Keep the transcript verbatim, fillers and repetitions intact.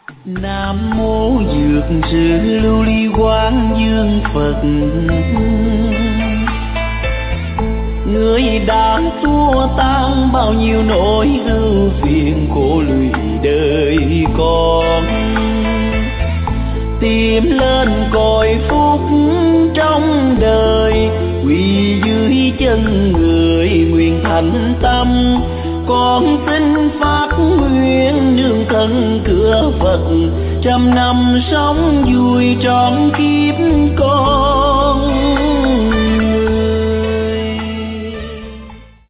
Nam mô dược sư lưu ly quán dương Phật, người đã xua tan bao nhiêu nỗi ưu phiền khổ lụy đời con, tìm lên cội phúc trong đời, quỳ dưới chân người nguyện thành tâm. Con xin phát nguyện nương thân cửa Phật, trăm năm sống vui trọn kiếp con.